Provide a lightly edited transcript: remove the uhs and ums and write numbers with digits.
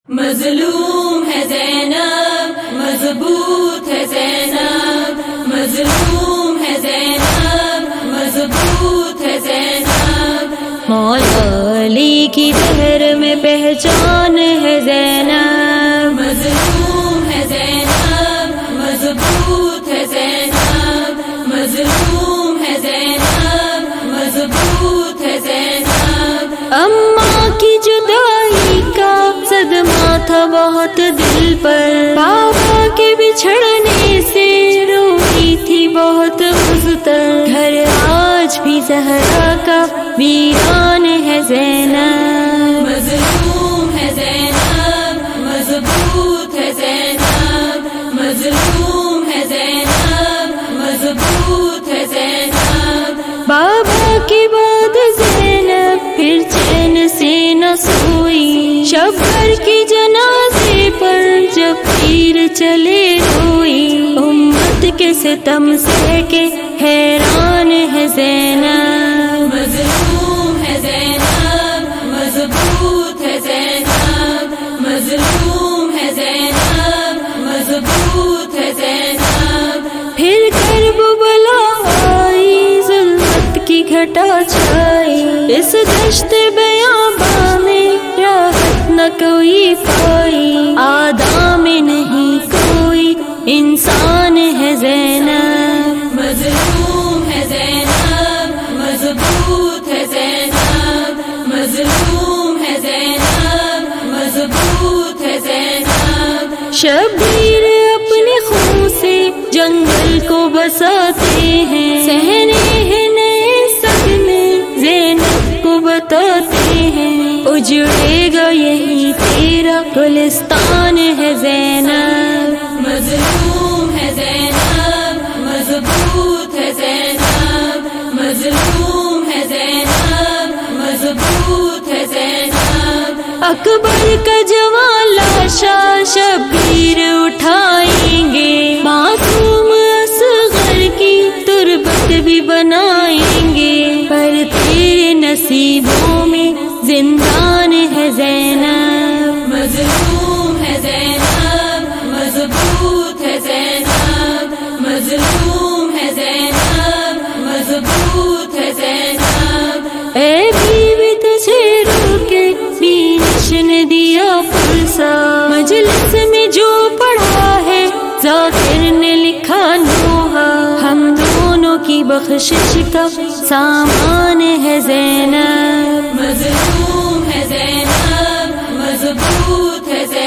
مظلوم ہے زینب مضبوط ہے زینب، مظلوم ہے زینب مضبوط ہے زینب، مولا علی کی زہر میں پہچان ہے زینب، مظلوم ہے زینب مضبوط ہے زینب، مظلوم ہے زینب مضبوط ہے زینب، اماں کی جدائی کا صدمہ تھا بہت دل پر، بابا کے بچھڑنے سے روئی تھی بہت مضطر، گھر آج بھی زہرا کا ویران ہے زینب، مظلوم ہے زینب مضبوط ہے زینب، مظلوم ہے زینب مضبوط ہے زینب، بابا کے بعد زینب پھر چین سے نہ سوئی، شب بھر کی جنازے پر جب پیر چلے روئی، امت کے ستم سہ کے حیران ہے زینب، مظلوم ہے زینب مضبوط ہے زینب، مظلوم ہے زینب مضبوط ہے زینب، پھر کربلا آئی ظلمت کی گھٹا چھائی، اس دشت بیاباں میں راحت نہ کوئی پائی، آدم میں نہیں کوئی انسان ہے زینب، مظلوم ہے زینب مضبوط ہے زینب، مظلوم ہے زینب مضبوط ہے زینب، شبیر اپنے خون سے جنگل کو بساتے ہیں، سہنے ہیں نئے صدمے زینب کو بتاتے ہیں، اجڑے گا یہی تیرا گلستان ہے زینب، مظلوم ہے زینب مضبوط ہے زینب، مظلوم ہے زینب مضبوط ہے زینب، اکبر کا جوان لاشا شبیر اٹھائیں گے، معصوم اصغر کی تربت بھی بنائیں گے، پر تیرے نصیبوں میں زندان ہے زینب، مظلوم ہے زینب مضبوط ہے زینب، مظلوم ہے زینب مضبوط ہے زینب، اے بیوی تجھے روکے بینش نے دیا فرصہ، مجلس میں جو پڑھا ہے ذاکر نے لکھا نوحہ، ہم دونوں کی بخشش کا سامان ہے زینب، مظلوم ہے زینب مضبوط ہے زینب۔